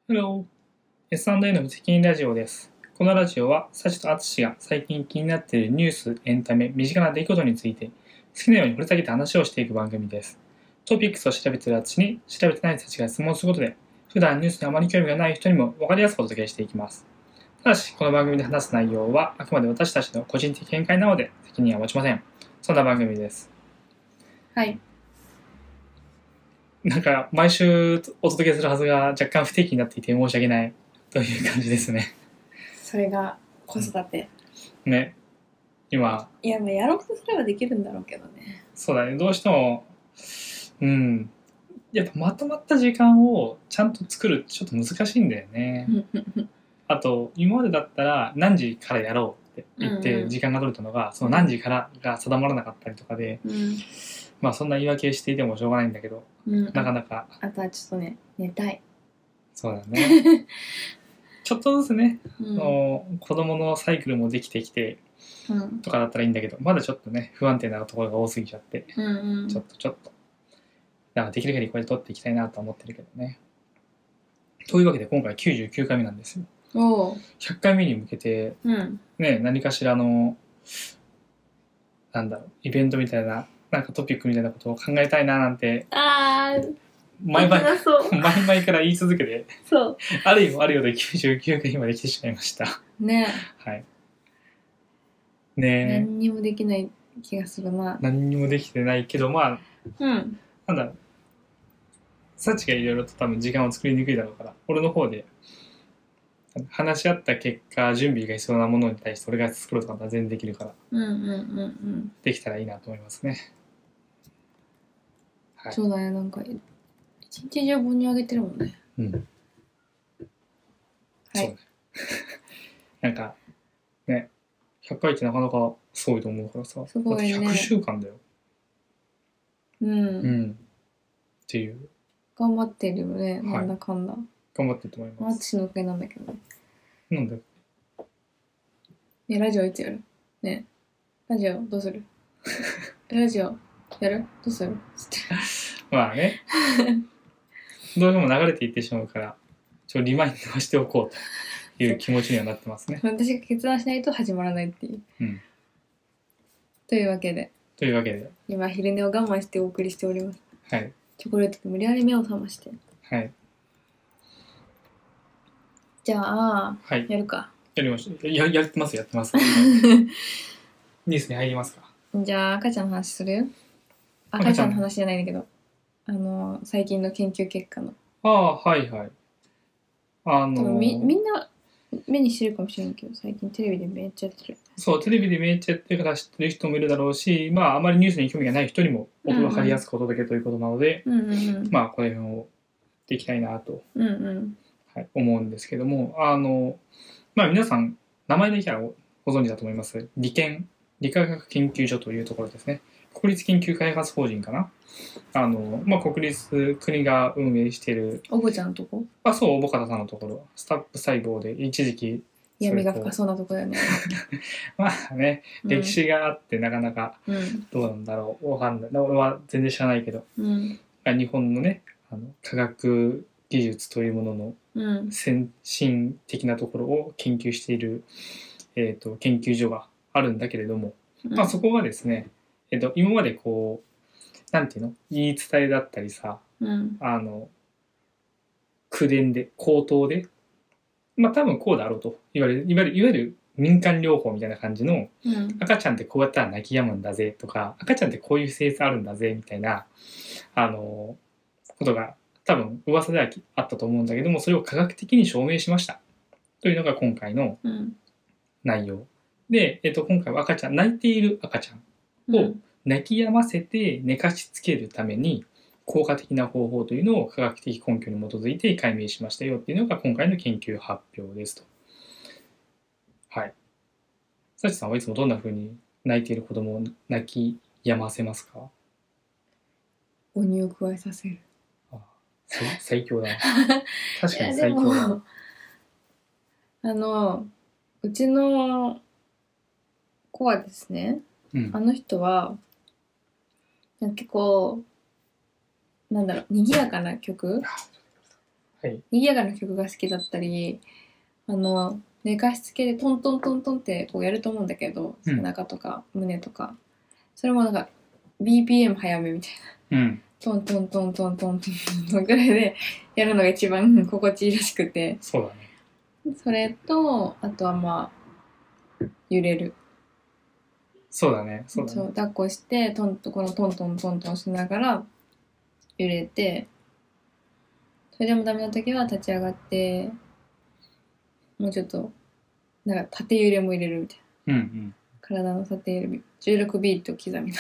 Hello! S&A の無責任ラジオです。このラジオは、サチとアツシが最近気になっているニュース、エンタメ、身近な出来事について、好きなように掘り下げて話をしていく番組です。トピックスを調べているアツシに、調べてないサチが質問することで、普段ニュースにあまり興味がない人にも分かりやすくお届けしていきます。ただし、この番組で話す内容は、あくまで私たちの個人的見解なので、責任は持ちません。そんな番組です。 はい。 なんか、毎週お届けするはずが若干不定期になっていて申し訳ないという感じですね。 それが子育て。 ね。今。 いや、やろうとすればできるんだろうけどね。 そうだね。どうしても、やっぱまとまった時間をちゃんと作るってちょっと難しいんだよね。あと、今までだったら何時からやろうって言って時間が取れたのが、その何時からが定まらなかったりとかで、まあそんな言い訳していてもしょうがないんだけど、なかなか。 あとはちょっとね、寝たい。 そうだね。ちょっとずつね、子供のサイクルもできてきて、とかだったらいいんだけど、まだちょっとね、不安定なところが多すぎちゃって、ちょっと。だからできる限りこれで撮っていきたいなと思ってるけどね。というわけで今回99回目なんですよ。100回目に向けて、ね、何かしらの、イベントみたいな、なんかトピックみたいなことを考えたいななんて、前々から言い続けて、あるようで99回まで来てしまいました。 ね。 はい。ね。 何にもできない気がするな。 何にもできてないけど、まあ、サチがいろいろと多分時間を作りにくいだろうから、俺の方で話し合った結果、準備が必要なものに対して俺が作るとか全然できるから、できたらいいなと思いますね。 はい、そうだね、なんか一日中本にあげてるもんね。はい。 そうね。なんかね、100回ってなかなかすごいと思うからさ。すごいね。100週間だよ。っていう。 頑張ってるよね、なんだかんだ。 頑張ってると思います。 私のおかげなんだけどね。 なんだね、ラジオいつやる？ね、ラジオどうする？ラジオやる？どうする？ まあね。どうしても流れていってしまうから、リマインドしておこうという気持ちにはなってますね。 私が決断しないと始まらないっていう。というわけで。今、昼寝を我慢してお送りしております。 はい。 チョコレートで無理やり目を覚まして。 はい。 じゃあ、やるか。 やりましょう。やってます。ニュースに入りますか。じゃあ、赤ちゃんの話する？赤ちゃんの話じゃないんだけど、最近の研究結果の。 はいはい。 多分みんな目にしてるかもしれんけど、最近テレビでめっちゃやってる。 そう、テレビでめっちゃやってるから知ってる人もいるだろうし、まああまりニュースに興味がない人にも分かりやすくお届けということなので、まあこの辺をできたいなと、思うんですけども、まあ皆さん名前だけはご存知だと思います。理化学研究所というところですね。国立研究開発法人かな。まあ国が運営している。 おぼちゃんのとこ？ そう、おぼかたさんのところ。スタップ細胞で一時期。 闇が深そうなとこだよね。 まあね、歴史があってなかなかどうなんだろう、わかんない。俺は全然知らないけど、日本のね、科学技術というものの先進的なところを研究している、研究所があるんだけれども、まあそこがですね、今までこう、なんていうの？言い伝えだったりさ、口伝で、口頭で、まあ多分こうだろうといわゆる民間療法みたいな感じの、赤ちゃんってこうやったら泣き止むんだぜとか、赤ちゃんってこういう性質あるんだぜみたいな、ことが多分噂ではあったと思うんだけども、それを科学的に証明しましたというのが今回の内容。で、今回は泣いている赤ちゃんを泣き止ませて寝かしつけるために、効果的な方法というのを科学的根拠に基づいて解明しましたよっていうのが今回の研究発表ですと。はい。サチさんはいつもどんな風に泣いている子供を泣き止ませますか？ 母乳を加えさせる。 最強だな。確かに最強だな。うちの子はですね、あの人は結構賑やかな曲にぎやかな曲が好きだったり、寝かしつけでトントントントンってこうやると思うんだけど、背中とか胸とか、それもなんか BPM 早めみたいな、トントントントントントントンぐらいでやるのが一番心地いいらしくて、 そうだね。 それとあとはまあ揺れる。 そうだね。そう抱っこしてこのトントントントンしながら揺れて、それでもダメな時は立ち上がってもうちょっとなんか縦揺れも入れるみたいな、体の縦揺れ16ビート刻みなが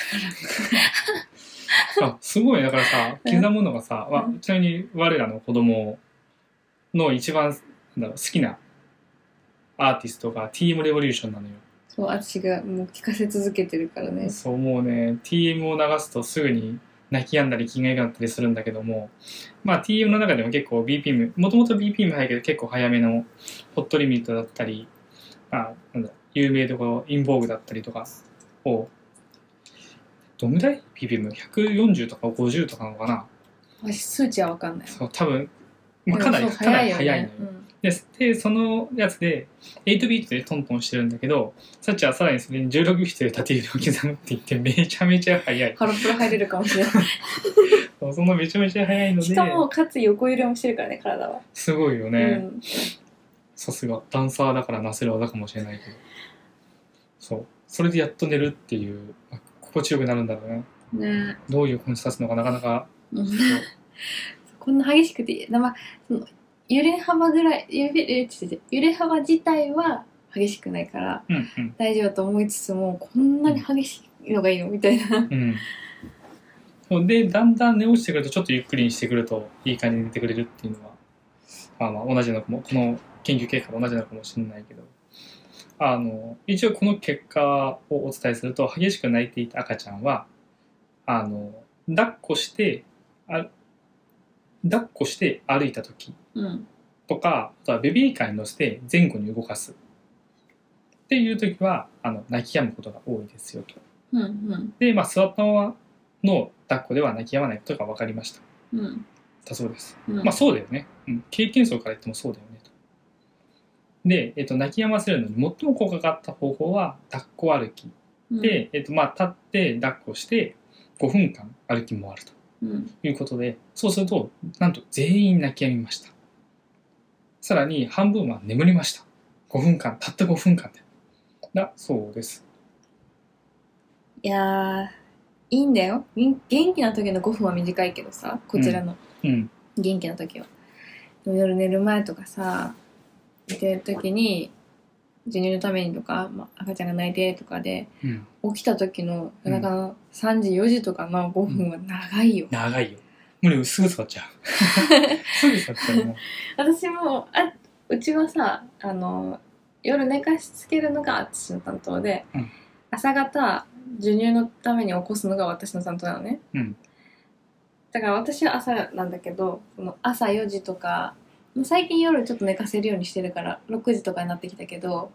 らすごい。だからさ、刻むのがさ、ちなみに我らの子供の一番好きなアーティストが TM レボリューションなのよ。 そう、私がもう聴かせ続けてるからね。 そう、もうね TM を流すとすぐに泣き止んだり気が良くなったりするんだけども、まあ TM の中でも結構 BPM、もともと BPM 早いけど結構早めのホットリミットだったり、有名どころインボーグだったりとかを、どんぐらい BPM140 とか50とかなのかな。 私数値は分かんない。 そう、多分、かなり早いのよ。でそのやつで8ビートでトントンしてるんだけど、さっちはさらにそれに16ビートで縦揺れを刻むって言ってめちゃめちゃ速い。 ハロプロ入れるかもしれないそのめちゃめちゃ速いので、 しかもかつ横揺れもしてるからね、体は。 すごいよね。さすがダンサーだからなせる技かもしれないけど、それでやっと寝るっていう、心地よくなるんだろうね。どういう本質立つのかなかなかこんな激しくて、その揺れ幅ぐらい、揺れ幅自体は激しくないから、大丈夫と思いつつも、こんなに激しいのがいいのみたいな。 で、だんだん寝落ちてくると、ちょっとゆっくりにしてくると、いい感じに寝てくれるっていうのは、同じのかも、この研究結果と同じなのかもしれないけど、一応この結果をお伝えすると、激しく泣いていた赤ちゃんは、抱っこして歩いた時とか、あとはベビーカーに乗せて前後に動かすっていう時は泣き止むことが多いですよと。で、座ったままの抱っこでは泣き止まないことが分かりました。だそうです。そうだよね。経験層から言ってもそうだよねと。で、泣き止ませるのに最も効果があった方法は抱っこ歩きで、立って抱っこして5分間歩き回ると。いうことで、そうするとなんと全員泣き止みました。さらに半分は眠りました。5分間、たった5分間でだそうです。 いやいいんだよ。元気な時の5分は短いけどさ、こちらの元気な時は、夜寝る前とかさ、寝てる時に授乳のためにとか、赤ちゃんが泣いてとかで、起きた時の夜中の3時4時とかの5分は長いよ。 長いよ。もうすぐ座っちゃう。すぐ座っちゃう。もう私もうちはさ、夜寝かしつけるのが私の担当で、朝方授乳のために起こすのが私の担当なのね。だから私は朝なんだけど、その朝4時とか、最近夜ちょっと寝かせるようにしてるから6時とかになってきたけど、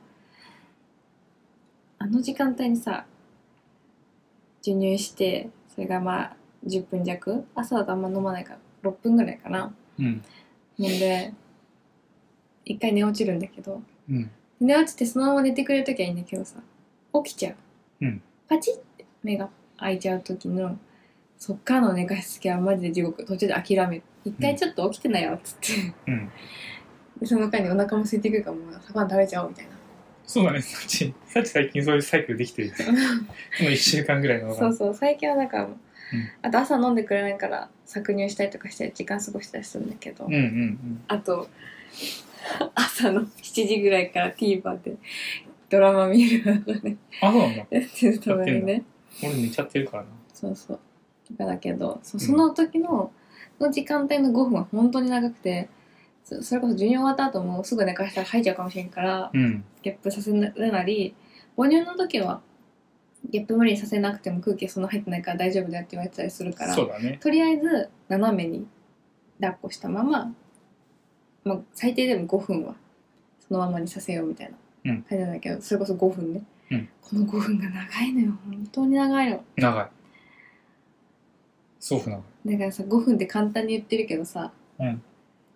あの時間帯にさ授乳して、それが10分弱、朝だとあんま飲まないから6分ぐらいかな。飲んで一回寝落ちるんだけど、寝落ちてそのまま寝てくれる時はいいんだけどさ、起きちゃう、パチッて目が開いちゃう時のそっからの寝かしつけはマジで地獄。途中で諦める。一回ちょっと起きてなよっつって、でその間にお腹も空いてくるからもう朝ごはん食べちゃおうみたいな。 そうだね。さっち最近そういうサイクルできてる。その1週間ぐらいの。 そう最近はなんか、あと朝飲んでくれないから搾乳したりとかして時間過ごしたりするんだけど、あと朝の7時ぐらいから TVer でドラマ見るのがね、 そうなんだ。 やってるためにね。 俺寝ちゃってるからな。 そうだけど、その時の時間帯の5分は本当に長くて、それこそ授乳終わった後もすぐ寝かしたら吐いちゃうかもしれんから、ゲップさせるなり、母乳の時はゲップ無理にさせなくても空気そんな入ってないから大丈夫だよって言われてたりするから、とりあえず斜めに抱っこしたまま、最低でも5分はそのままにさせようみたいな感じなんだけど、それこそ5分ね、この5分が長いのよ。本当に長いの。 長い。そう長い。 だからさ、5分って簡単に言ってるけどさ、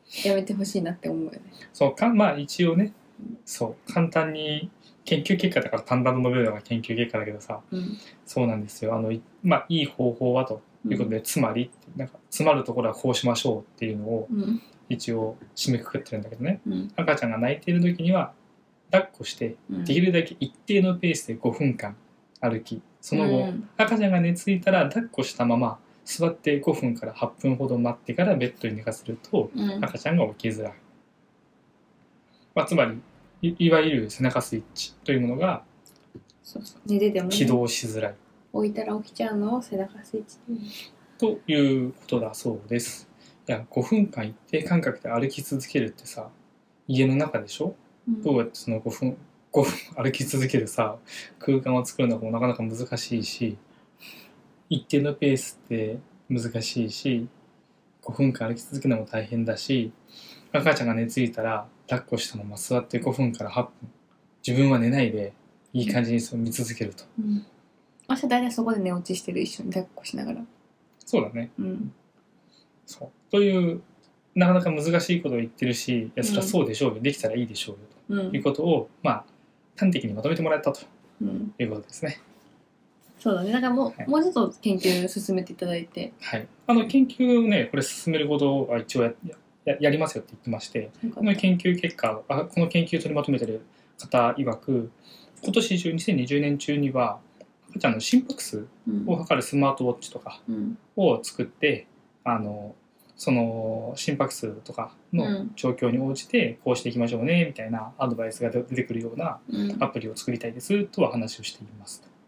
やめてほしいなって思うよね。 そうまあ一応ね、そう簡単に研究結果だから淡々と述べるのが研究結果だけどさ、そうなんですよ。まあいい方法はということで、つまりなんか詰まるところはこうしましょうっていうのを一応締めくくってるんだけどね、赤ちゃんが泣いている時には抱っこしてできるだけ一定のペースで5分間歩き、その後、赤ちゃんが寝ついたら抱っこしたまま座って5分から8分ほど待ってからベッドに寝かせると、赤ちゃんが起きづらい、まあ、つまり いわゆる背中スイッチというものが寝てても、 起動しづらい、 置いたら起きちゃうのを背中スイッチということだそうです。いや5分間一定間隔で歩き続けるってさ、家の中でしょ、どうやってその5分歩き続けるさ空間を作るのもなかなか難しいし、一定のペースって難しいし、5分間歩き続けるのも大変だし、赤ちゃんが寝ついたら抱っこしたまま座って5分から8分自分は寝ないでいい感じに見続けると、 明日大体そこで寝落ちしてる、一緒に抱っこしながら。 そうだね、そうというなかなか難しいことを言ってるし、いやそれはそうでしょうよ、できたらいいでしょうよということを、まあ端的にまとめてもらったということですね。 そうだね。だからもうちょっと研究進めていただいて。 はい。研究をね、これ進めることは一応やりますよって言ってまして、この研究結果、この研究を取りまとめてる方曰く、今年中、2020年中には、赤ちゃんの心拍数を測るスマートウォッチとかを作って、その心拍数とかの状況に応じて、こうしていきましょうね、みたいなアドバイスが出てくるようなアプリを作りたいですとは話をしていますと。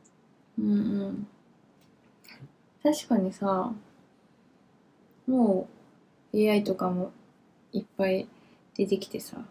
確かにさ、もう AI とかもいっぱい出てきてさ、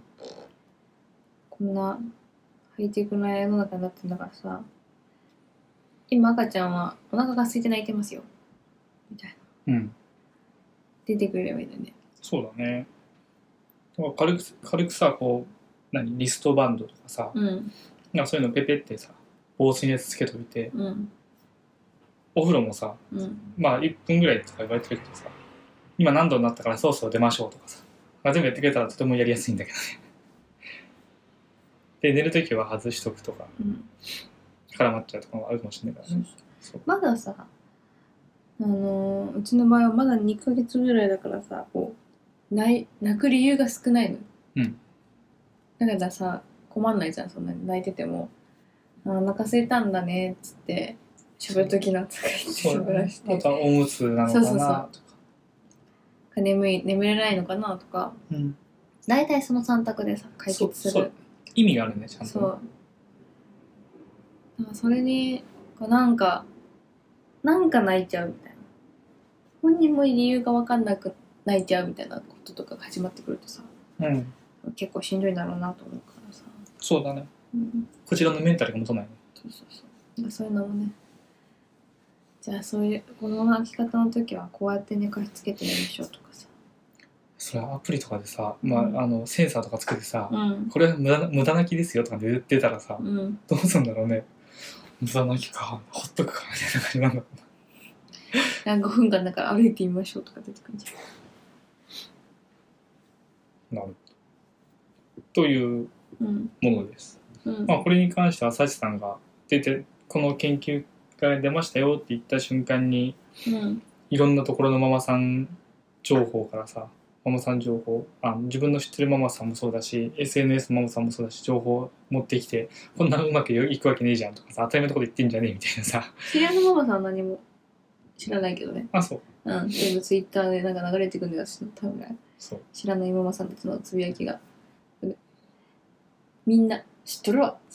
こんなハイテクな世の中になってんだからさ、今赤ちゃんはお腹が空いて泣いてますよみたいな、出てくればいいのね。 そうだね。軽くさ、こうリストバンドとかさ、そういうのペペってさ防水のやつつけといて、お風呂もさ、まあ1分ぐらいとか言われてるけどさ、今何度になったからそろそろ出ましょうとかさ、全部やってくれたらとてもやりやすいんだけどね。で寝るときは外しとくとか、絡まっちゃうとかもあるかもしれないからね。 まださ、うちの場合はまだ2ヶ月ぐらいだからさ、こう泣く理由が少ないの。だからさ、困んないじゃん、そんなに泣いてても。お腹空いたんだねっつって喋るときの扱いって喋らして、 あとはおむつなのかなとか、 眠れないのかなとか、大体その3択でさ解決する。 そう意味があるね、ちゃんと。 そう。だからそれになんか泣いちゃうみたいな、本人も理由が分かんなく泣いちゃうみたいなこととかが始まってくるとさ、結構しんどいだろうなと思うからさ。 そうだね、こちらのメンタルが持たないね。 そういうのもね、じゃあそういうこの泣き方の時はこうやって寝かしつけてみましょうとかさ。 それはアプリとかでさ、センサーとかつけてさ、これは無駄泣きですよとかで出たらさ、どうするんだろうね。無駄泣きか、ほっとくかみたいな感じなんだろうな。5分間だから歩いてみましょうとか出てくるんじゃん。なるほど。というものです。これに関してはサチさんがこの研究が出ましたよって言った瞬間に、いろんなところのママさん情報からさ、ママさん情報、自分の知ってるママさんもそうだし SNS のママさんもそうだし、情報を持ってきて、こんなうまくいくわけねえじゃんとかさ、当たり前のこと言ってんじゃねえみたいなさ。 知り合いのママさんは何も知らないけどね。 そう。 全部ツイッターで流れてくるんだし、多分知らないママさんたちのつぶやきが、みんな知っとるわっつって、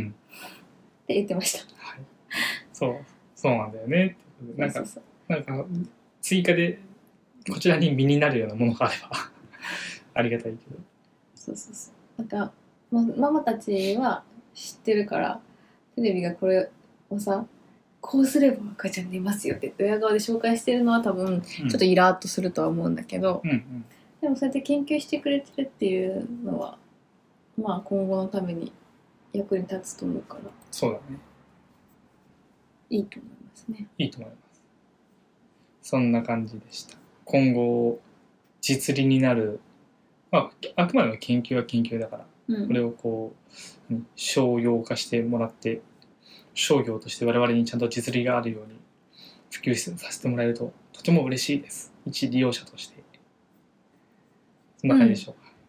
って言ってました。 そうなんだよね。なんか追加でこちらに身になるようなものがあればありがたいけど。 なんかママたちは知ってるから、テレビがこれをさ、こうすれば赤ちゃん寝ますよって親側で紹介してるのは多分ちょっとイラッとするとは思うんだけど、でもそうやって研究してくれてるっていうのは今後のために役に立つと思うから。 そうだね。 いいと思いますね。 いいと思います。そんな感じでした。今後実利になる、まあ、あくまでも研究は研究だから、これをこう商用化してもらって商業として我々にちゃんと実利があるように普及させてもらえるととても嬉しいです。一利用者として。そんな感じでしょうか。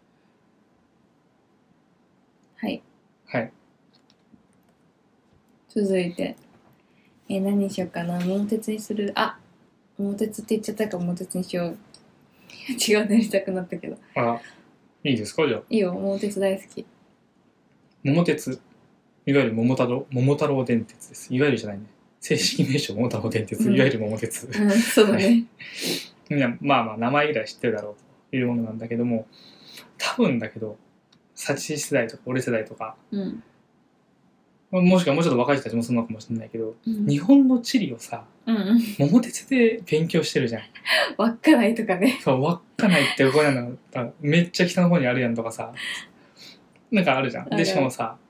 はい。 はい。 続いて、何にしようかな。桃鉄にする。桃鉄って言っちゃったから桃鉄にしよう。違う、なりたくなったけど。 いいですか、じゃあ。 いいよ、桃鉄大好き。 桃鉄。いわゆる桃太郎電鉄です。いわゆるじゃないね。正式名称桃太郎電鉄、いわゆる桃鉄。 そうだね。 まあまあ、名前ぐらい知ってるだろうというものなんだけども、多分だけど、サチ世代とか俺世代とか、もしくはもうちょっと若い人たちもそうなのかもしれないけど、日本の地理をさ、桃鉄で勉強してるじゃん。 稚内とかね。 そう、稚内ってここなんだ、めっちゃ北の方にあるやんとかさ、なんかあるじゃん。で、しかもさ、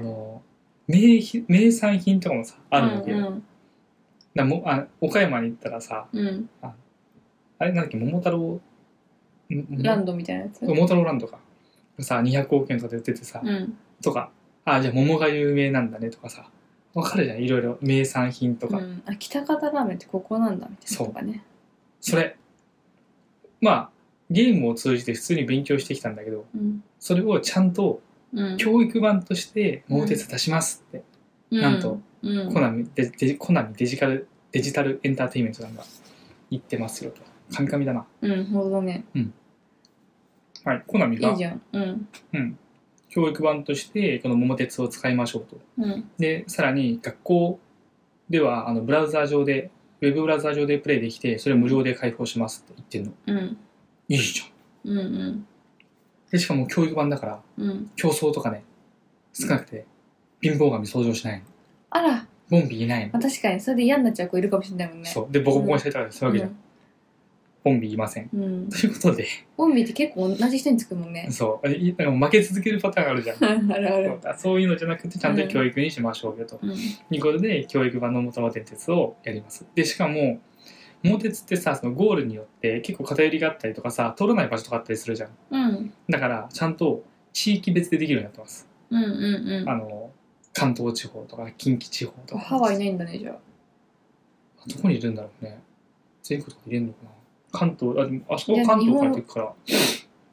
名産品とかもさ、あるんだけど、岡山に行ったらさ、あれなんだっけ、桃太郎ランドみたいなやつ。 桃太郎ランドか。さ、200億円とかで売っててさ、とか、じゃあ桃が有名なんだねとかさ、わかるじゃん、いろいろ名産品とか。 北方ラーメンってここなんだみたいなとかね。 それ。まあ、ゲームを通じて普通に勉強してきたんだけど、それをちゃんと教育版として桃鉄出しますって、なんと、コナミデジタルエンターテインメントさんが言ってますよと。神々だな。 ほんとね。 はい、コナミがいいじゃん。 教育版としてこの桃鉄を使いましょうと。で、さらに学校ではウェブブラウザー上でプレイできて、それを無料で開放しますって言ってるの。いいじゃん。で、しかも教育版だから、競争とかね、少なくて、貧乏神登場しないの。 あら。 ボンビいないの。 確かに、それで嫌になっちゃう子いるかもしれないもんね。 そう。で、ボコボコにされたからそういうわけじゃん。ボンビいません。ということで。 ボンビって結構同じ人につくもんね。 そう。負け続けるパターンあるじゃん。 あるある。 そういうのじゃなくて、ちゃんと教育にしましょうよと。いうことで、教育版の桃太郎電鉄をやります。で、しかも、桃鉄ってさ、そのゴールによって結構偏りがあったりとかさ、通らない場所とかあったりするじゃん。だから、ちゃんと地域別でできるようになってます。関東地方とか近畿地方とか。 ハワイないんだね、じゃあ。 どこにいるんだろうね。全国にいるのかな。関東、あそこは関東から行くから。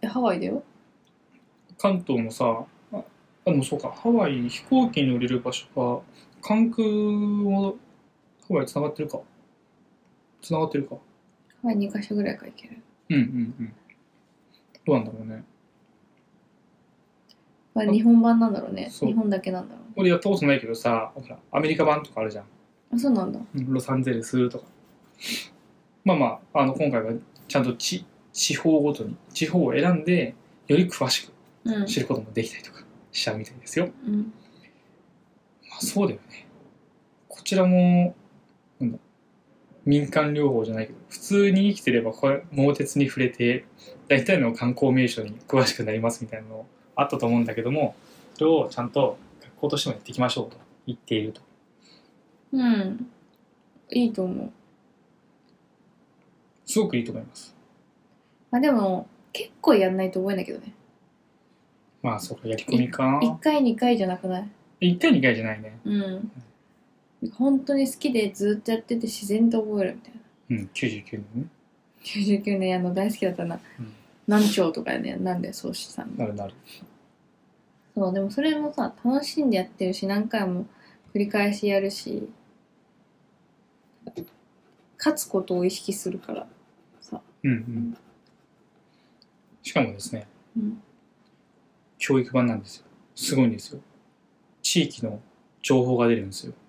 ハワイだよ。 関東のさ、でもそうか、ハワイ、飛行機に乗れる場所が、関空を、ハワイ繋がってるか。ハワイ2カ所ぐらいから行ける。 どうなんだろうね。 日本版なんだろうね。日本だけなんだろうね。 俺やったことないけどさ、アメリカ版とかあるじゃん。 そうなんだ。 ロサンゼルスとか。今回はちゃんと地方ごとに、地方を選んで、より詳しく知ることもできたりとかしちゃうみたいですよ。そうだよね。こちらも、民間療法じゃないけど、普通に生きてれば桃鉄に触れて、大体の観光名所に詳しくなりますみたいなのあったと思うんだけども、それをちゃんと学校としてもやっていきましょうと言っていると。 いいと思う。 すごくいいと思います。 でも、結構やんないと覚えないけどね。 そうか、やり込みか。 1回2回じゃなくない ？1回2回じゃないね。 本当に好きでずっとやってて自然と覚えるみたいな。 99年ね。 99年大好きだったな。南朝とかね、なんでそうしたの？ なる。 そう、でもそれもさ、楽しんでやってるし、何回も繰り返しやるし、勝つことを意識するからさ。 しかもですね、教育版なんですよ。すごいんですよ。地域の情報が出るんですよ。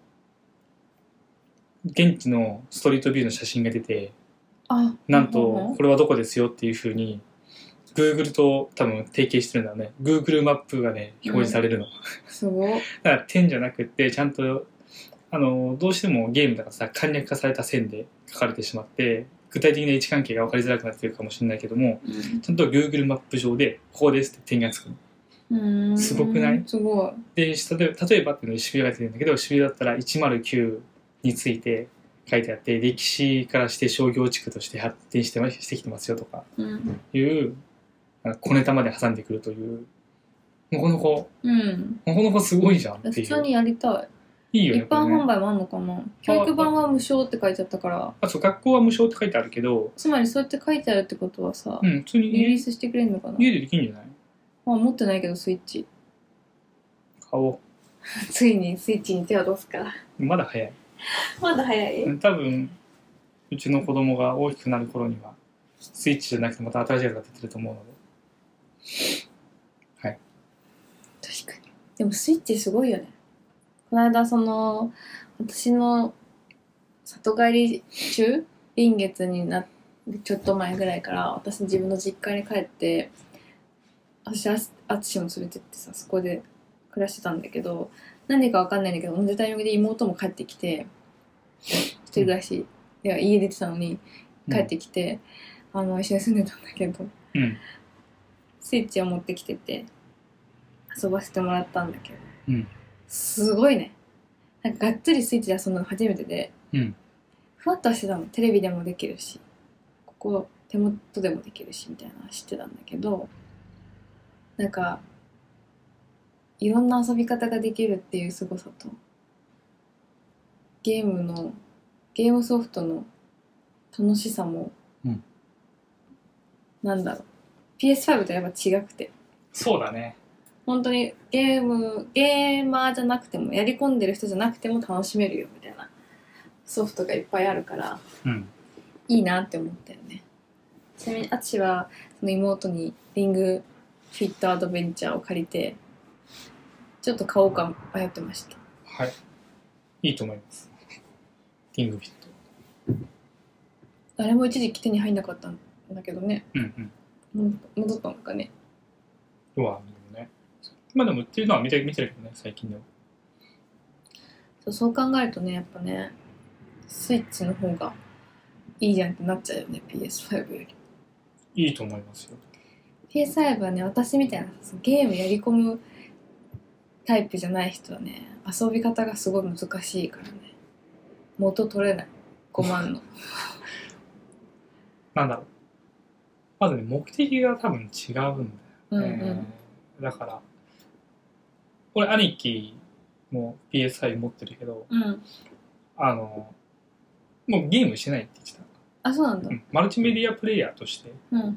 現地のストリートビューの写真が出て、なんとこれはどこですよっていう風に Google と多分提携してるんだね。Google マップがね表示されるの。 すごい。 だから点じゃなくってちゃんとどうしてもゲームだからさ簡略化された線で書かれてしまって具体的な位置関係が分かりづらくなってるかもしれないけども、ちゃんと Google マップ上でここですって点がつくの。すごくない？ すごい。 で例えばっていうのに渋谷が出てるんだけど、渋谷だったら109について書いてあって、歴史からして商業地区として発展してきてますよとかいう、小ネタまで挟んでくるという、なかなかすごいじゃんっていう。 普通にやりたい。いいよね。一般販売もあるのかな。教育版は無償って書いてあったから。 そう、学校は無償って書いてあるけど。 つまりそうやって書いてあるってことはさ、 普通にリリースしてくれるのかな。 家でできるんじゃない？ 持ってないけど、スイッチ。 買おう。 ついにスイッチに手を出すから。 まだ早い。 まだ早い？ 多分、うちの子供が大きくなる頃には、スイッチじゃなくてまた新しいやつが出てると思うので。はい。 確かに。でもスイッチすごいよね。この間私の里帰り中、臨月になってちょっと前ぐらいから私自分の実家に帰って、私淳も連れてってさ、そこで暮らしてたんだけど、なんでかわかんないんだけど、同じタイミングで妹も帰ってきて、一人暮らしで家出てたのに帰ってきて、一緒に住んでたんだけど、スイッチを持ってきてて遊ばせてもらったんだけど、すごいね。なんかがっつりスイッチで遊んだの初めてで、ふわっとはしてたの。テレビでもできるし、ここ手元でもできるしみたいなの知ってたんだけど、なんかいろんな遊び方ができるっていう凄さと、ゲームソフトの楽しさも、なんだろう、 PS5 とやっぱ違くて。 そうだね。本当にゲーマーじゃなくても、やり込んでる人じゃなくても楽しめるよみたいなソフトがいっぱいあるから、いいなって思ったよね。ちなみに淳はその妹にリングフィットアドベンチャーを借りてちょっと買おうか迷ってました。 はい、いいと思います。リングフィット誰も一時期手に入んなかったんだけどね。戻ったのかね。 まあでも売ってるのは見てるけどね、最近でも。 そう考えるとね、やっぱね、スイッチの方がいいじゃんってなっちゃうよね、PS5 より。 いいと思いますよ。 PS5 はね、私みたいなゲームやり込むタイプじゃない人はね、遊び方がすごい難しいからね、元取れない。5万のなんだろう、まずね、目的が多分違うんだよね。だから俺兄貴も PS5 持ってるけど、もうゲームしてないって言ってた。 あ、そうなんだ。 マルチメディアプレイヤーとして、なん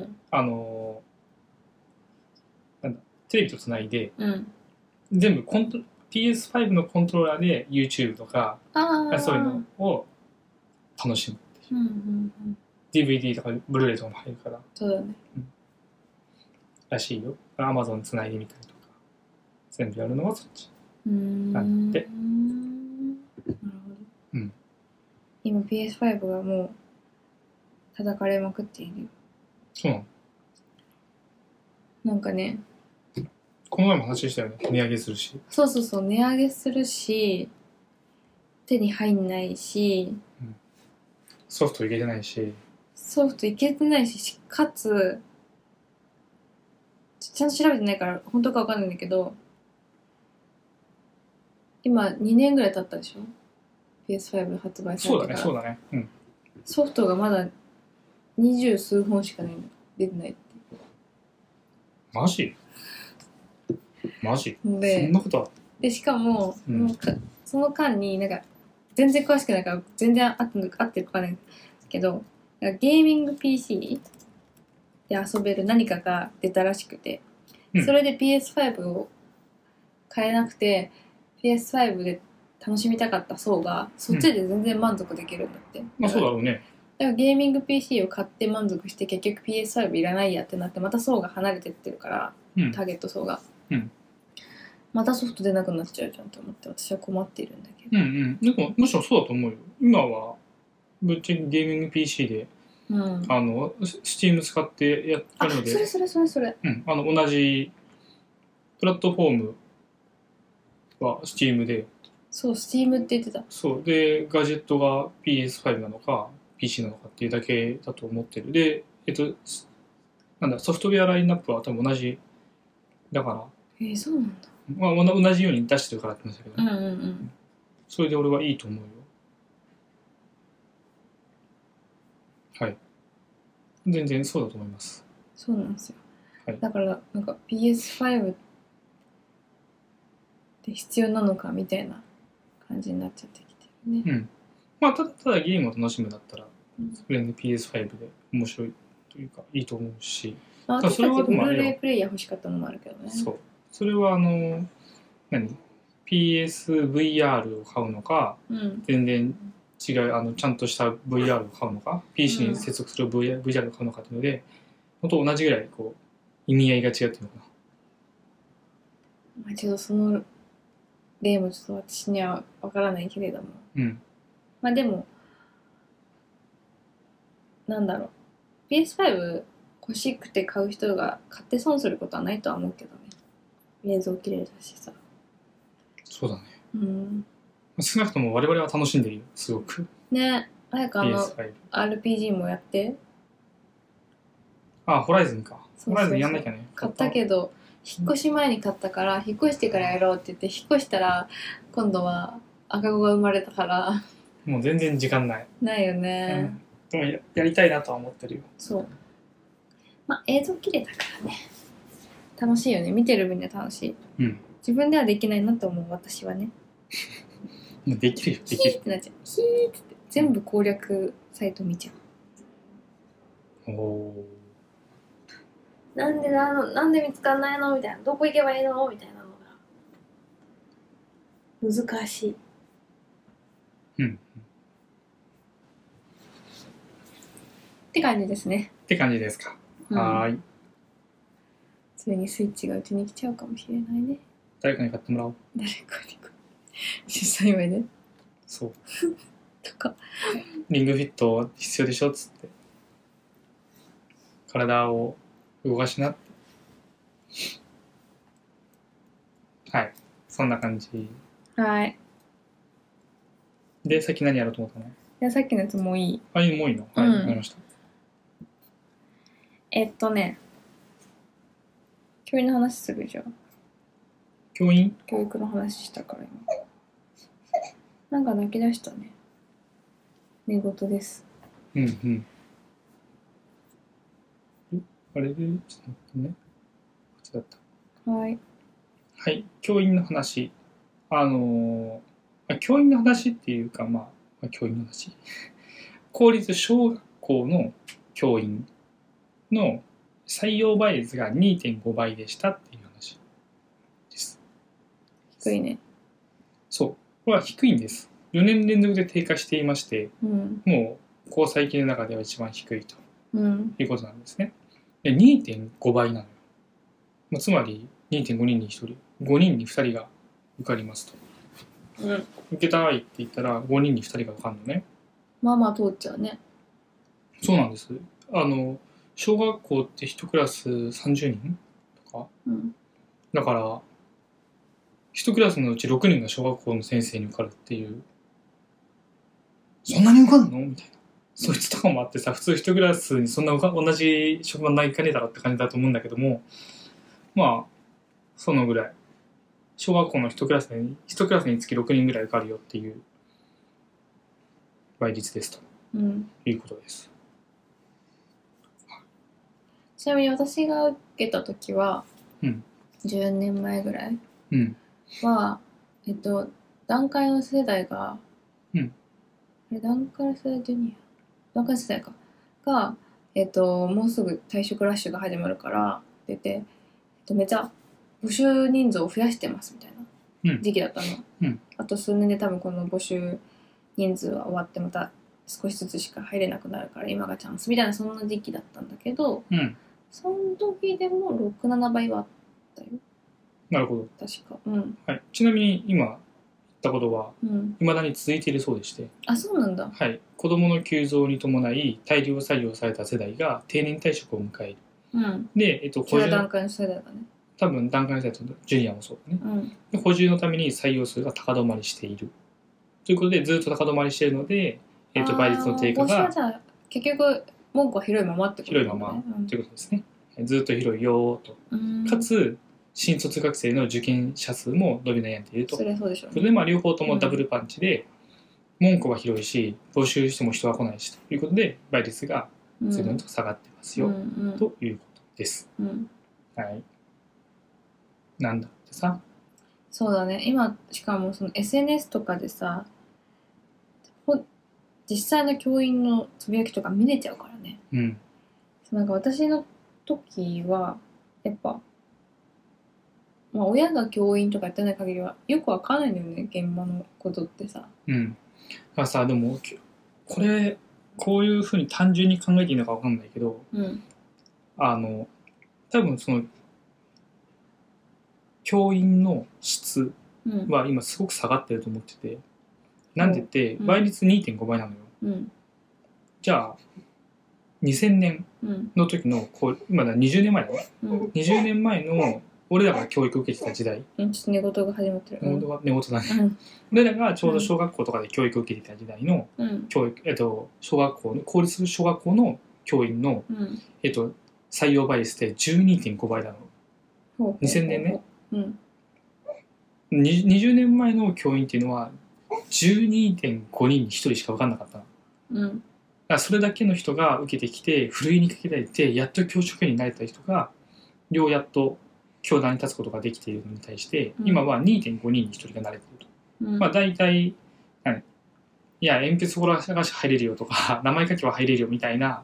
だ、テレビとつないで、全部PS5 のコントローラーで YouTube とかそういうのを楽しむっていう。DVD とかブルーレイとかも入るから。 そうだね。 らしいよ。Amazon つないでみたりとか。全部やるのはそっち。なんで。なるほど。今 PS5 がもう叩かれまくっているよ。 そうなの？ なんかね。 この前も話したよね。値上げするし。 そう、値上げするし、手に入んないし、 ソフトいけてないし。 かつ、ちゃんと調べてないから本当か分かんないんだけど、今2年ぐらい経ったでしょ？ PS5 発売されてから。 そうだね。 ソフトがまだ20数本しか出てないって。 マジで、 そんなことある？ でしかも、その間になんか全然詳しくないから全然合ってるか分かんないんですけど、ゲーミング PC で遊べる何かが出たらしくて、それで PS5 を買えなくて PS5 で楽しみたかった層がそっちで全然満足できるんだって。 まあそうだろうね。 だからゲーミング PC を買って満足して結局 PS5 いらないやってなって、また層が離れてってるから、ターゲット層が、またソフト出なくなっちゃうじゃんと思って私は困っているんだけど。 でもむしろそうだと思うよ。今はぶっちゃけゲーミング PC で、Steam 使ってやったので、 それ、 同じプラットフォームは Steam で、 そう Steam って言ってた。 そうでガジェットが PS5 なのか PC なのかっていうだけだと思ってる。でなんだ、ソフトウェアラインナップは多分同じだから。 そうなんだ。 まあ同じように出してるからって言うんですけど、それで俺はいいと思うよ。 はい。全然そうだと思います。 そうなんですよ。 はい、 だからなんか PS5 って必要なのかみたいな感じになっちゃってきてるね。 うん。まあただゲームを楽しむだったら、それで PS5 で面白いというかいいと思うし。 まあ、私たちブルーレイプレイヤー欲しかったのもあるけどね。 そう。それはPSVR を買うのか、全然違うちゃんとした VR を買うのか、PC に接続する VR を買うのかというので、本当同じぐらいこう意味合いが違うっていうのかな。 まあちょっとその例もちょっと私にはわからないけれども、まあでもなんだろう、 PS5 欲しくて買う人が買って損することはないとは思うけどね。映像綺麗だしさ。 そうだね。少なくとも我々は楽しんでるよ、すごく。 ね、早くRPG もやって。 ホライズンか。ホライズンやんなきゃね。 買ったけど、引っ越し前に買ったから、引っ越してからやろうって言って、引っ越したら、今度は赤子が生まれたから。 もう全然時間ない。 ないよね。 でも やりたいなとは思ってるよ。 そう。まあ映像綺麗だからね。楽しいよね。見てる分には楽しい。自分ではできないなと思う、私はね。 できるよ、できる。 ヒーってなっちゃう。ヒーって全部攻略サイト見ちゃう。なんで見つかんないのみたいな。どこ行けばいいのみたいなのが難しい。って感じですね。 って感じですか。はい。 ついにスイッチがうちに来ちゃうかもしれないね。 誰かに買ってもらおう。 誰かに実際はね。 そう。 とか。 リングフィット必要でしょっつって。体を動かしなって。はい。そんな感じ。はい。で、さっき何やろうと思ったの？いや、さっきのやつもういい。 もういいの？はい、わかりました。 教員の話するじゃん。 教育の話したから今。なんか泣き出したね。寝言です。あれで、ちょっと待ってね。こっちだった。 はい。 はい、教員の話。教員の話っていうか、教員の話。公立小学校の教員の採用倍率が 2.5 倍でしたっていう話です。 低いね。 そう。これは低いんです。4年連続で低下していまして、もう交際期の中では一番低いということなんですね。で 2.5 倍なのよ。つまり 2.5 人に1人、5人に2人が受かりますと。受けたいって言ったら5人に2人が受かるのね。 まあまあ通っちゃうね。 そうなんです。小学校って1クラス30人とか、だから1クラスのうち6人が小学校の先生に受かるっていう、そんなに受かんのみたいな。そいつとかもあってさ、普通1クラスにそんな同じ職場ないかねえだろって感じだと思うんだけども、まあそのぐらい。小学校の1クラスにつき6人ぐらい受かるよっていう倍率ですと、いうことです。 ちなみに私が受けた時は、10年前ぐらいは、団塊の世代が、団塊世代ジュニア団塊世代かが、もうすぐ退職ラッシュが始まるから出て、めちゃ募集人数を増やしてますみたいな時期だったの。あと数年で多分この募集人数は終わってまた少しずつしか入れなくなるから今がチャンスみたいなそんな時期だったんだけど、その時でも 6,7 倍はあったよ。 なるほど。 確か。 はい。ちなみに今言ったことは未だに続いているそうでして。 あ、そうなんだ。 はい。子供の急増に伴い大量採用された世代が定年退職を迎える。で、 それは団塊の世代だね。 多分団塊の世代とジュニアもそうだね。で補充のために採用数が高止まりしている。ということでずっと高止まりしているので、倍率の低下が。 じゃあ結局門戸は広いままってことだね。広いままということですね。ずっと広いよと。かつ新卒学生の受験者数も伸び悩んでいると。 それそうでしょうね。 それで両方ともダブルパンチで、 門戸は広いし募集しても人は来ないしということで倍率が随分と下がってますよ、ということです。はい。なんだってさ。 そうだね。今しかもその SNS とかでさ、実際の教員のつぶやきとか見れちゃうからね。なんか私の時はやっぱ、まあ、親が教員とかやってない限りはよくわかんないんだよね、現場のことってさ。 だからさ、でもこういうふうに単純に考えていいのかわかんないけど、多分その教員の質は今すごく下がってると思ってて、なんでって倍率 2.5 倍なのよ。じゃあ2000年の時の今だ20年前だね、20年前の俺らが教育を受けてた時代、 ちょっと寝言が始まってる。 寝言だね、俺らがちょうど小学校とかで教育を受けてた時代の小学校の公立小学校の教員の、採用倍率で 12.5 倍なの。2000年ね、20年前の教員っていうのは 12.5 人に1人しか分かんなかったの。だからそれだけの人が受けてきてふるいにかけられてやっと教職員になれた人がようやっと教壇に立つことができているのに対して、今は 2.5 人に1人がなれていると。まあ大体いや鉛筆ほらがし入れるよとか名前書きは入れるよみたいな、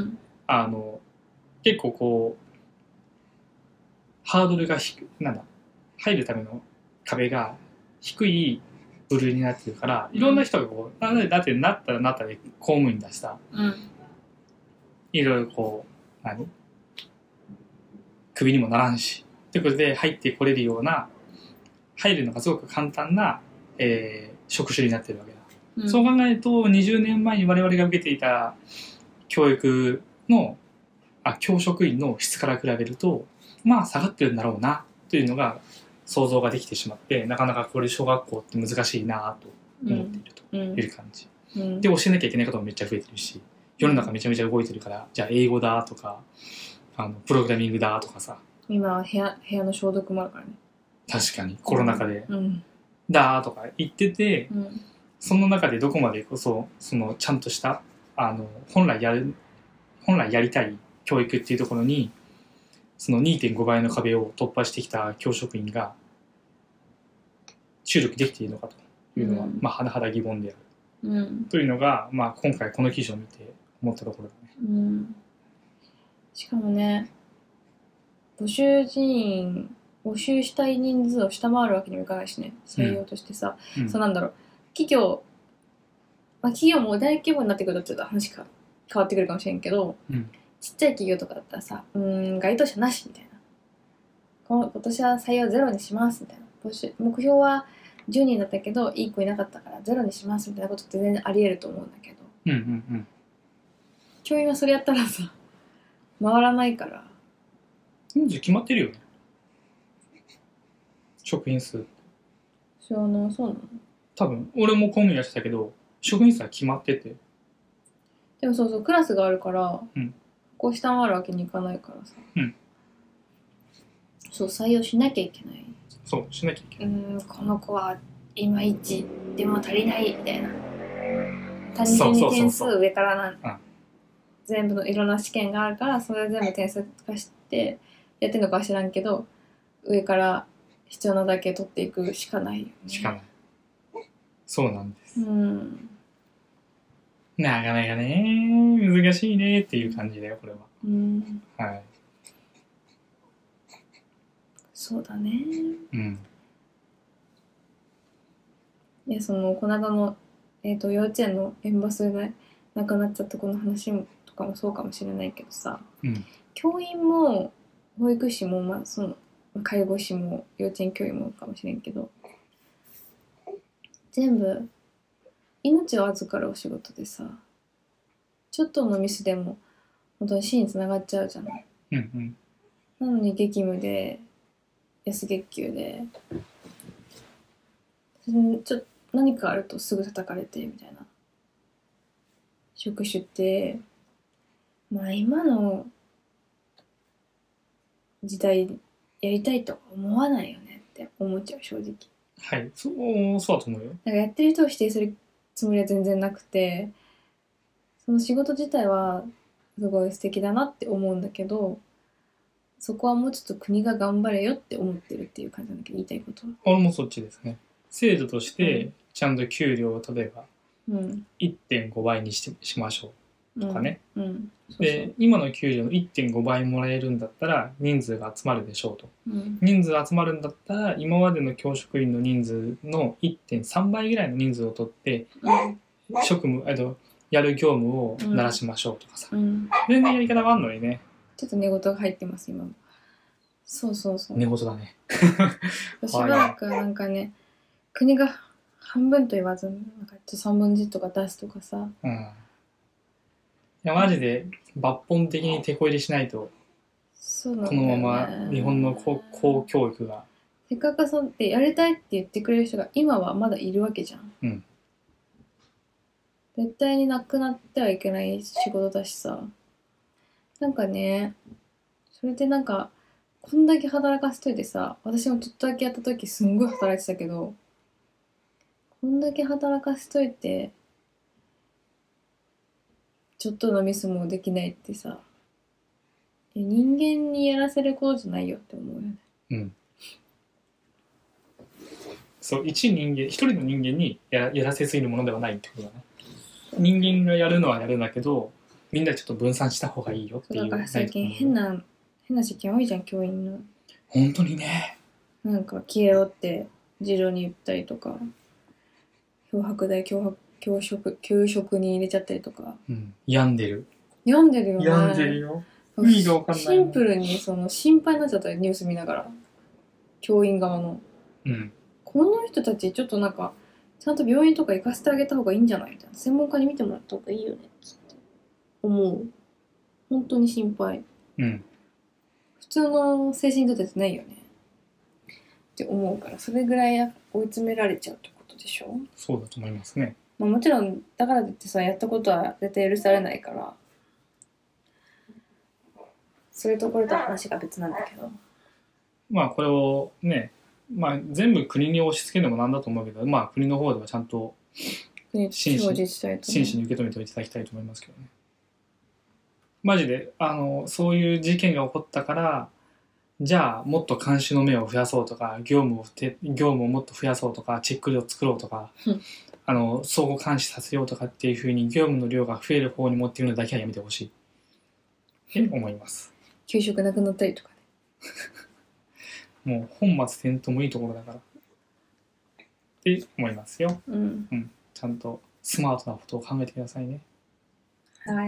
結構こうハードルが入るための壁が低い部類になってるから、いろんな人がこうだってなったらなったで公務員だしさ、いろいろこうクビにもならんしということで入ってこれるような入るのがすごく簡単な、職種になってるわけだ、そう考えると20年前に我々が受けていた教育の教職員の質から比べるとまあ下がってるんだろうなというのが想像ができてしまって、なかなかこれ小学校って難しいなと思っているという感じ、で教えなきゃいけないこともめっちゃ増えてるし、世の中めちゃめちゃ動いてるから、じゃあ英語だとかプログラミングだとかさ、 今は部屋の消毒もあるからね。 確かにコロナ禍で、だとか言ってて、その中でどこまでこそちゃんとした本来やりたい教育っていうところにその 2.5 倍の壁を突破してきた教職員が注力できているのかというのは、まあ甚だ疑問である、というのが、まあ、今回この記事を見て思ったところだね。 しかもね、募集したい人数を下回るわけにもいかないしね、採用としてさ、そうなんだろう、企業も大規模になってくるとちょっと話が変わってくるかもしれんけど、ちっちゃい企業とかだったらさ、該当者なしみたいな、今年は採用ゼロにしますみたいな、目標は10人だったけどいい子いなかったからゼロにしますみたいなことって全然ありえると思うんだけど、教員はそれやったらさ回らないから。 人数決まってるよね、職員数。 そうなの？ 多分俺も公務員やってたけど職員数は決まってて、 でもそうクラスがあるから、こう下回るわけにいかないからさ、そう採用しなきゃいけない。 そうしなきゃいけない。 この子はいまいちでも足りないみたいな、単純に点数上から全部のいろんな試験があるから、それ全部点数化してやってるのかは知らんけど、上から必要なだけ取っていくしかないよね。 しかない。そうなんです。なかなかね難しいねっていう感じだよこれは。はい。 そうだね。いや、この間の幼稚園の園バスで亡くなっちゃった子の話とかもそうかもしれないけどさ、教員も保育士も、介護士も幼稚園教員もかもしれんけど、全部命を預かるお仕事でさ、ちょっとのミスでも本当に死につながっちゃうじゃない。なのに激務で安月給で、何かあるとすぐ叩かれてみたいな職種って、まあ今の時代やりたいとは思わないよねって思っちゃう、正直。 はい、そうだと思うよ。 なんかやってる人を否定するつもりは全然なくて、その仕事自体はすごい素敵だなって思うんだけど、そこはもうちょっと国が頑張れよって思ってるっていう感じなんだけど、言いたいことは。 俺もそっちですね。制度としてちゃんと給料を例えば 1.5 倍にしましょうとかね。で今の給料の 1.5 倍もらえるんだったら人数が集まるでしょうと、人数集まるんだったら今までの教職員の人数の 1.3 倍ぐらいの人数を取って、職務やる業務を鳴らしましょうとかさ、全然やり方があるのにね。 ちょっと寝言が入ってます今も。そうそうそう。 寝言だね。 しばらくなんかね、国が半分と言わず、なんか3分の1とか出すとかさ。 いやマジで抜本的に手こ入れしないと、 そうなんだこのまま日本の公教育が。 せっかくそうってやりたいって言ってくれる人が今はまだいるわけじゃん。絶対になくなってはいけない仕事だしさ。なんかね、それでなんか、こんだけ働かせといてさ、私もちょっとだけやった時すんごい働いてたけど、こんだけ働かせといて、ちょっとのミスもできないってさ、人間にやらせることじゃないよって思うよね。 そう、一人の人間にやらせすぎるものではないってことだね。人間がやるのはやるんだけど、みんなちょっと分散した方がいいよっていう。 だから最近変な事件多いじゃん、教員の。 本当にね。 なんか消えろって授業に言ったりとか、漂白剤給食に入れちゃったりとか。 病んでる。 病んでるよね。 病んでるよ。意味がわかんない。 シンプルにその心配になっちゃったニュース見ながら、教員側の。この人たちちょっとなんかちゃんと病院とか行かせてあげた方がいいんじゃないみたいな、専門家に見てもらった方がいいよねって思う。本当に心配。普通の精神状態じゃないよねって思うから、それぐらい追い詰められちゃうってことでしょ。 そうだと思いますね。 もちろんだからといってさ、やったことは絶対許されないから、そういうところとは話が別なんだけど、 これをね、全部国に押し付けるのもなんだと思うけど、国の方ではちゃんと真摯に受け止めていただきたいと思いますけどね。マジでそういう事件が起こったから、じゃあもっと監視の目を増やそうとか、業務をもっと増やそうとか、チェックを作ろうとか、相互監視させようとかっていうふうに業務の量が増える方に持っていくのだけはやめてほしいって思います。 給食なくなったりとかね。もう本末転倒もいいところだからって思いますよ。ちゃんとスマートなことを考えてくださいね。 はい。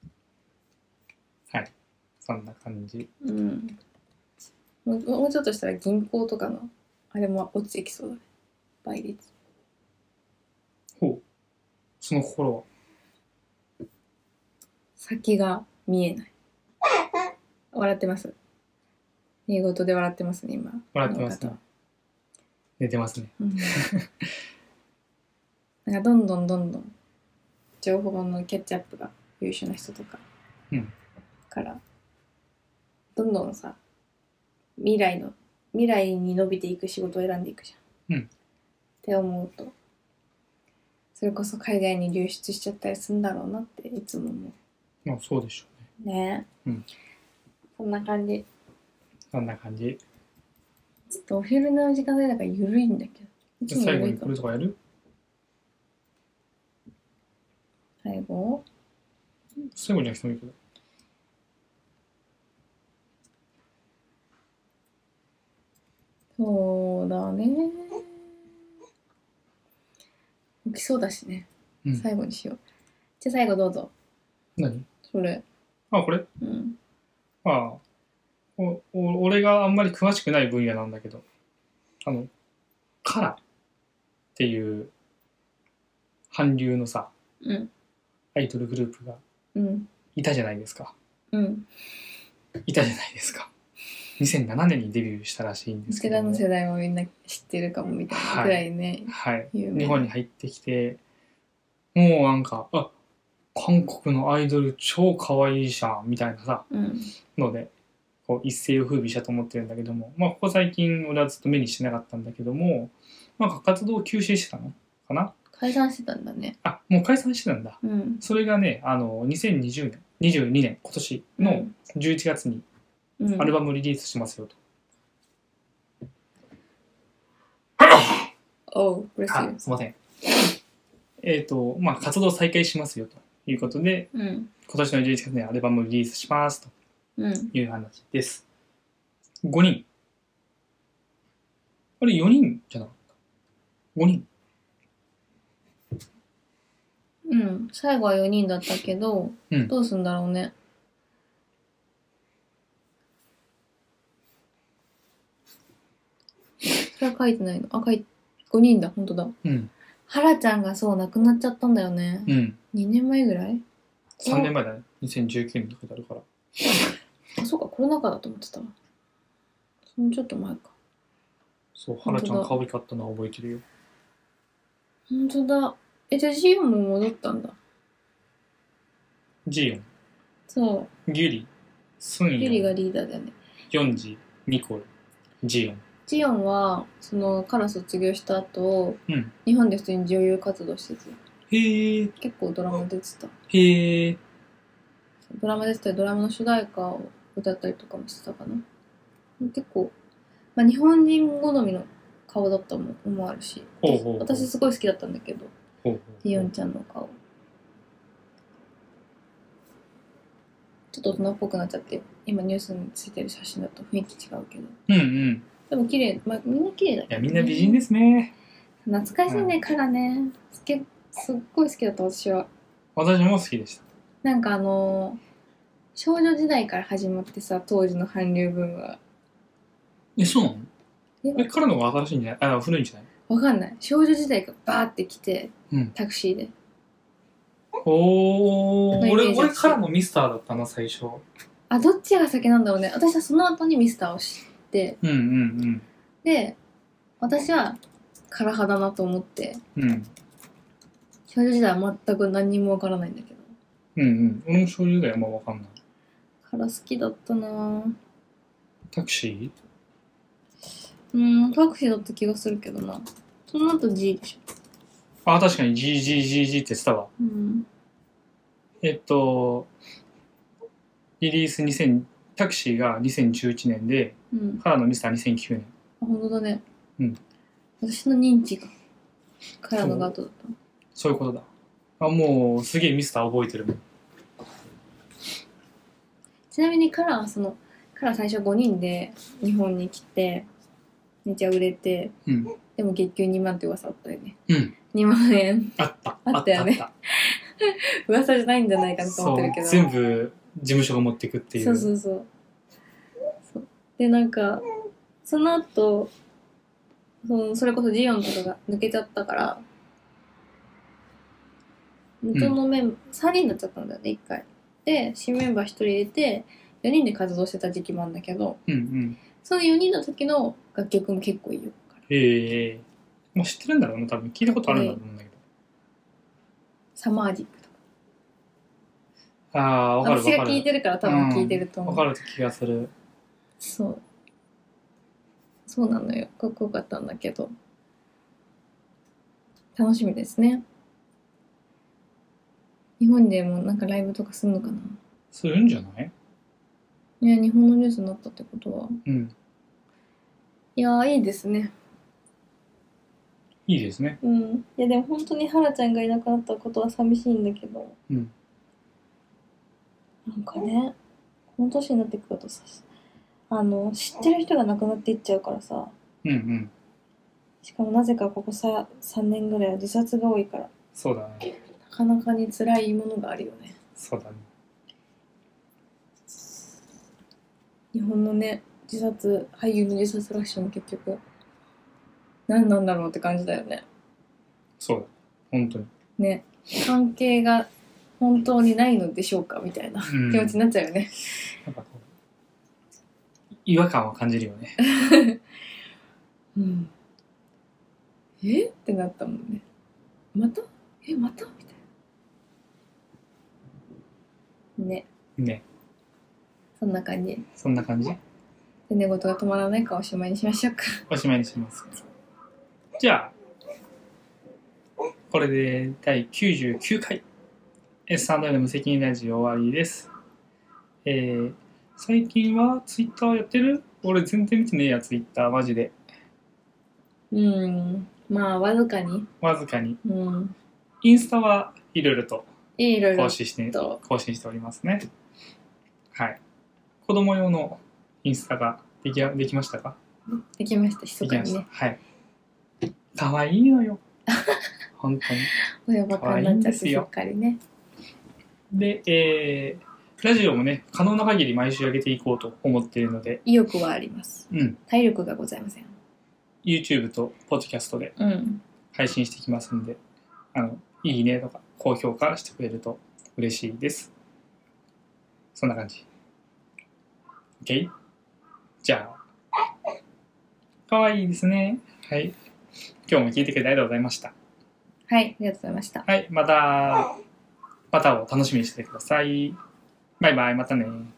そんな感じ。 もうちょっとしたら銀行とかのあれも落ちてきそうだね、倍率。 ほう。その心は？ 先が見えない。笑ってます。寝言で笑ってますね今。 笑ってますね。寝てますね。 なんかどんどん情報のキャッチアップが優秀な人とかからどんどんさ、未来に伸びていく仕事を選んでいくじゃん。って思うと、それこそ海外に流出しちゃったりするんだろうなっていつも思う。 そうでしょうね。 そんな感じ。 そんな感じ。 ちょっとお昼の時間帯だから緩いんだけど。 最後にこれとかやる？ 最後じゃなくてもいいけど。 そうだね。起きそうだしね。最後にしよう。じゃあ最後どうぞ。 何？ それ。 これ？俺があんまり詳しくない分野なんだけど、カラっていう韓流のさ、アイドルグループがいたじゃないですか。いたじゃないですか。2007年にデビューしたらしいんですけども、 うちらの世代もみんな知ってるかもみたいなくらいね、 日本に入ってきて、もうなんか韓国のアイドル超可愛いじゃんみたいなさ、のでこう一世を風靡したと思ってるんだけども、ここ最近俺はずっと目にしてなかったんだけども、活動を休止してたのかな。 解散してたんだね。 あ、もう解散してたんだ。 うん。 それがね、2020年、22年、今年の11月にアルバムリリースしますよと。 おう、嬉しい。 すいません。まあ、活動再開しますよということで、 うん、 今年の11月にアルバムリリースしますという話です。5人。あれ4人じゃなかった ?5 人。 うん。最後は4人だったけど、 うん、 どうすんだろうね。それは書いてないの。あ、5人だ、ほんとだ。 うん。 はらちゃんがそう亡くなっちゃったんだよね。 うん。 2年前ぐらい ?3 年前だね。2019年とかあるから。 あ、そうか、コロナ禍だと思ってたわ。そのちょっと前か。 そう、はらちゃん可愛かったのは覚えてるよ。 ほんとだ。じゃあジオンも戻ったんだ。 ジヨン。 そう。 ギュリ、スンヨン。 ギュリがリーダーだよね。 ヨンジ、ニコル、ジヨン。 ジヨンは、から卒業した後、 うん、 日本で普通に女優活動してて。 へえ。 結構ドラマ出てた。 へえ。 ドラマ出てたり、ドラマの主題歌を歌ったりとかもしてたかな。結構、まあ、日本人好みの顔だったも思あるし、私すごい好きだったんだけど、ジヨンちゃんの顔。ちょっと大人っぽくなっちゃって、今ニュースについてる写真だと雰囲気違うけど。 うんうん。 でも綺麗、まあ、みんな綺麗だけど、 ね。いや、みんな美人ですね。 懐かしいね、からね。すっごい好きだった、私は。 私も好きでした。 なんか少女時代から始まってさ、当時の韓流ブームは。 そうなの？彼の方が新しいんじゃない？古いんじゃない？ わかんない。少女時代がバーって来て、タクシーで。 俺からのミスターだったな、最初。 あ、どっちが先なんだろうね。私はその後にミスターを知って、で、私はカラハだなと思って、少女時代は全く何にもわからないんだけど。 俺も少女時代はあんまわかんない。 カラ好きだったな。 タクシー？タクシーだった気がするけどな。その後 G でしょ。 あ、確かに GGGG って言ってたわ。リリースタクシーが2011年で、カラのミスター2009年。 あ、本当だね。私の認知がカラのが後だった。 そういうことだ。あ、もうすげえミスター覚えてるもん。 ちなみにカラ最初5人で日本に来てめっちゃ売れて、でも月給2万って噂あったよね。2万円あったよね。 噂じゃないんじゃないかなと思ってるけど、 全部事務所が持っていくっていう。 そうで、なんかその後それこそジヨンとかが抜けちゃったから元のメンバー、3人になっちゃったんだよね、1回で新メンバー1人入れて4人で活動してた時期もあるんだけど、その4人の時の楽曲も結構いいよ。 へえ。もう知ってるんだろうな、多分聞いたことあるんだと思うんだけど。 サマージックとか。ああ、わかる。 私が聞いてるから多分聞いてると思う。 わかる気がする。 そうなのよ。かっこよかったんだけど。楽しみですね。日本でもなんかライブとかするのかな？ するんじゃない？ いや、日本のニュースになったってことは。いやー、いいですね。 いいですね。 いや、でも本当にハラちゃんがいなくなったことは寂しいんだけど。なんかね、この年になってくるとさ、知ってる人が亡くなっていっちゃうからさ。しかもなぜかここ3年ぐらいは自殺が多いから。 そうだね。 なかなかに辛いものがあるよね。 そうだね。 日本のね、俳優の自殺ラッシュも結局、何なんだろうって感じだよね。 そうだ。本当に。 ね。関係が本当にないのでしょうかみたいな気持ちになっちゃうよね。 なんかこう、違和感を感じるよね。 ってなったもんね。またみたいな。 ね。 そんな感じ。で、寝言が止まらないからおしまいにしましょうか。 おしまいにします。じゃあ、 これで第99回 S&A の無責任ラジオ終わりです。最近はツイッターやってる？俺全然見てねえや、ツイッターマジで。 まあわずかに。 インスタはいろいろと更新しておりますね。はい。子供用のインスタができましたか？ できました、密かにね。 はい。かわいいのよ。本当に。 親バカになっちゃってしっかりね。 で、ラジオもね、可能な限り毎週上げていこうと思っているので。 意欲はあります。体力がございません。 YouTube とポッドキャストで配信していきますんで、いいねとか高評価してくれると嬉しいです。そんな感じ。OK？ じゃあ、かわいいですね。はい。今日も聞いてくれてありがとうございました。 はい、ありがとうございました。 はい、またを楽しみにしててください。バイバイ、またね。